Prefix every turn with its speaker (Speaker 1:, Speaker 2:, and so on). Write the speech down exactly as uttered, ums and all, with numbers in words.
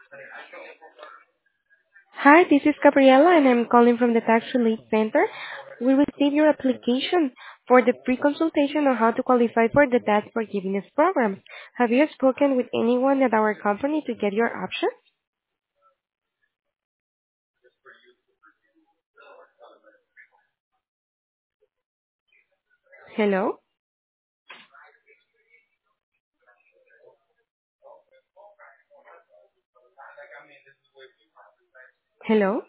Speaker 1: Hi, this is Gabriela, and I'm calling from the Tax Relief Center. We received your application for the free consultation on how to qualify for the tax forgiveness program. Have you spoken with anyone at our company to get your options? Hello? Hello?